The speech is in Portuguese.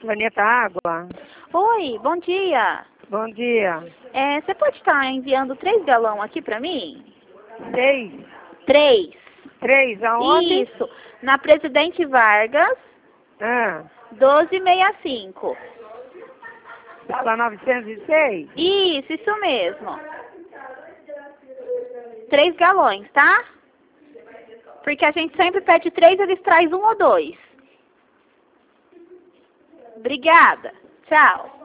Planeta Água. Oi, bom dia. Bom dia. Você pode estar enviando 3 galões aqui para mim? 6. 3. 3, aonde? Isso, na Presidente Vargas, Ah, 1265. sala 906? Isso mesmo. 3 galões, tá? Porque a gente sempre pede 3, eles trazem 1 ou 2. Obrigada. Tchau.